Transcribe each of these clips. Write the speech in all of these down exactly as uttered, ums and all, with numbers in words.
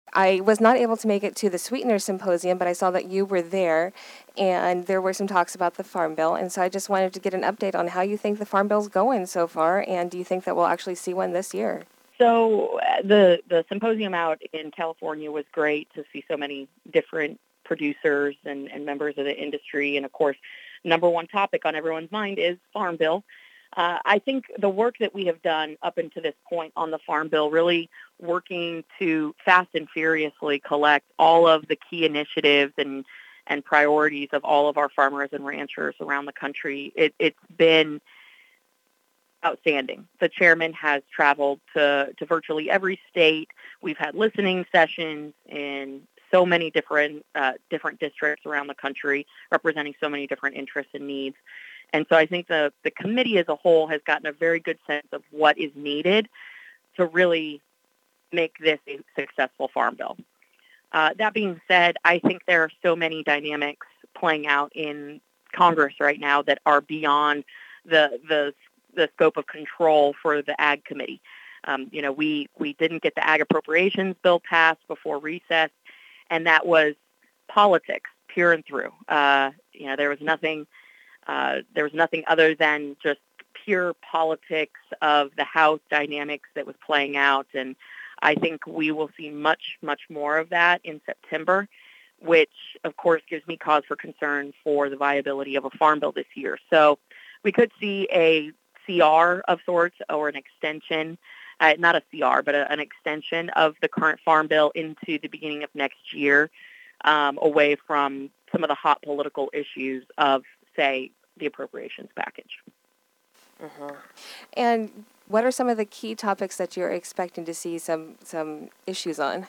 I was not able to make it to the Sweetener Symposium, but I saw that you were there, and there were some talks about the Farm Bill, and so I just wanted to get an update on how you think the Farm Bill's going so far, and do you think that we'll actually see one this year? So uh, the the symposium out in California was great to see so many different producers and, and members of the industry, and of course, number one topic on everyone's mind is Farm Bill. Uh, I think the work that we have done up until this point on the Farm Bill, really working to fast and furiously collect all of the key initiatives and, and priorities of all of our farmers and ranchers around the country, it, it's been outstanding. The chairman has traveled to, to virtually every state. We've had listening sessions in so many different uh, different districts around the country, representing so many different interests and needs. And so I think the, the committee as a whole has gotten a very good sense of what is needed to really make this a successful Farm Bill. Uh, that being said, I think there are so many dynamics playing out in Congress right now that are beyond the the, the scope of control for the Ag Committee. Um, you know, we, we didn't get the Ag Appropriations Bill passed before recess, and that was politics, pure and through. Uh, you know, there was nothing... Uh, there was nothing other than just pure politics of the House dynamics that was playing out. And I think we will see much, much more of that in September, which, of course, gives me cause for concern for the viability of a Farm Bill this year. So we could see a C R of sorts or an extension, uh, not a C R, but a, an extension of the current Farm Bill into the beginning of next year, um, away from some of the hot political issues of, say, the appropriations package. Mm-hmm. And what are some of the key topics that you're expecting to see some some issues on?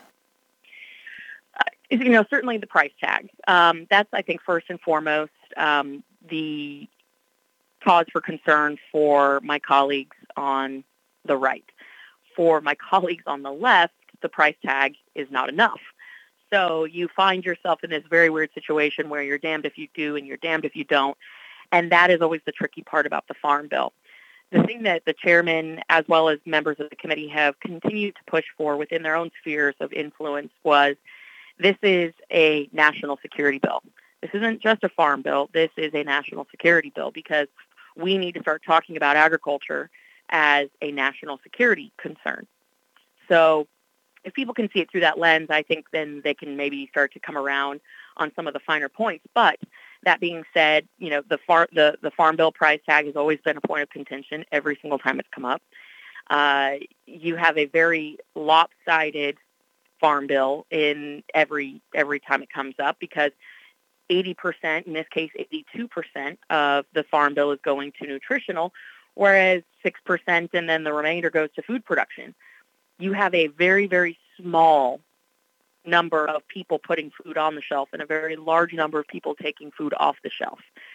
Uh, you know, certainly the price tag. Um, that's, I think, first and foremost, um, the cause for concern for my colleagues on the right. For my colleagues on the left, the price tag is not enough. So you find yourself in this very weird situation where you're damned if you do and you're damned if you don't. And that is always the tricky part about the Farm Bill. The thing that the chairman, as well as members of the committee, have continued to push for within their own spheres of influence was this is a national security bill. This isn't just a farm bill. This is a national security bill because we need to start talking about agriculture as a national security concern. So if people can see it through that lens, I think then they can maybe start to come around on some of the finer points. But that being said, you know, the, far, the, the Farm Bill price tag has always been a point of contention every single time it's come up. Uh, you have a very lopsided Farm Bill in every every time it comes up because eighty percent, in this case eighty-two percent of the Farm Bill is going to nutritional, whereas six percent and then the remainder goes to food production. You have a very, very small number of people putting food on the shelf and a very large number of people taking food off the shelf.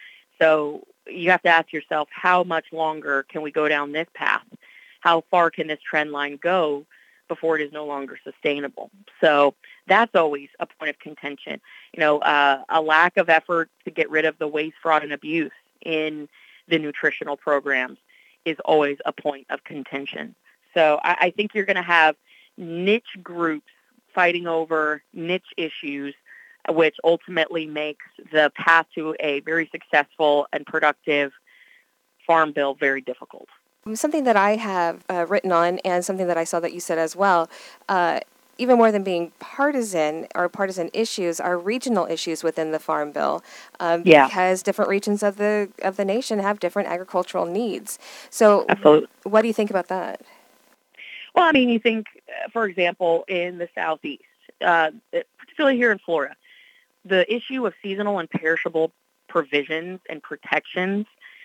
So you have to ask yourself, how much longer can we go down this path? How far can this trend line go before it is no longer sustainable? So that's always a point of contention. You know, uh, a lack of effort to get rid of the waste, fraud, and abuse in the nutritional programs is always a point of contention. So I, I think you're going to have niche groups fighting over niche issues, which ultimately makes the path to a very successful and productive Farm Bill very difficult. Something that I have uh, written on, and something that I saw that you said as well, uh, even more than being partisan or partisan issues, are regional issues within the Farm Bill, um, yeah. because different regions of the of the nation have different agricultural needs. So, Absolutely. What do you think about that? Well, I mean, you think, for example, in the Southeast, uh, particularly here in Florida, the issue of seasonal and perishable provisions and protections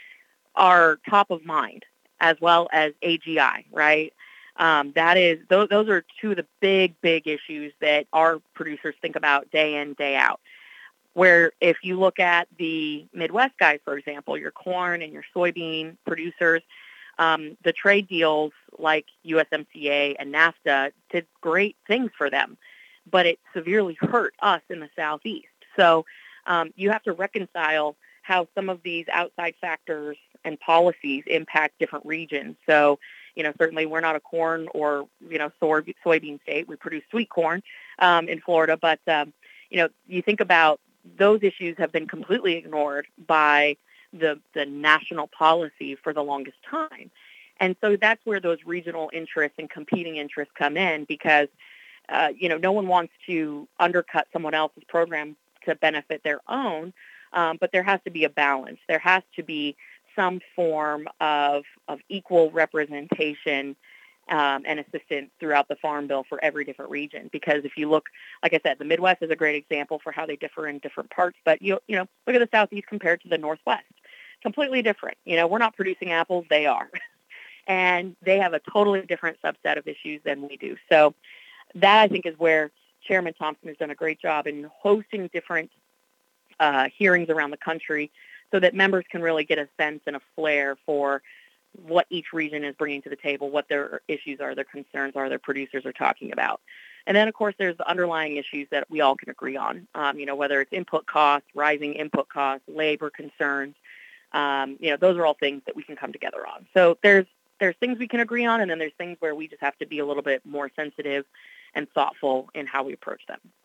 are top of mind, as well as A G I, right? Um, that is, those, those are two of the big, big issues that our producers think about day in, day out. Where if you look at the Midwest guys, for example, your corn and your soybean producers, um, the trade deals like U S M C A and NAFTA did great things for them, but it severely hurt us in the Southeast. So um, you have to reconcile how some of these outside factors and policies impact different regions. So You know, certainly we're not a corn or, you know, soy, soybean state. We produce sweet corn um, in Florida. But, um, you know, you think about those issues have been completely ignored by the the national policy for the longest time. And so that's where those regional interests and competing interests come in because, uh, you know, no one wants to undercut someone else's program to benefit their own, um, but there has to be a balance. There has to be some form of, of equal representation um, and assistance throughout the Farm Bill for every different region. Because if you look, like I said, the Midwest is a great example for how they differ in different parts, but you, you know, look at the Southeast compared to the Northwest. Completely different. You know, we're not producing apples, they are. And they have a totally different subset of issues than we do. So that, I think, is where Chairman Thompson has done a great job in hosting different uh, hearings around the country so that members can really get a sense and a flair for what each region is bringing to the table, what their issues are, their concerns are, their producers are talking about. And then, of course, there's the underlying issues that we all can agree on, um, you know, whether it's input costs, rising input costs, labor concerns. Um, you know, those are all things that we can come together on. So there's there's things we can agree on, and then there's things where we just have to be a little bit more sensitive and thoughtful in how we approach them.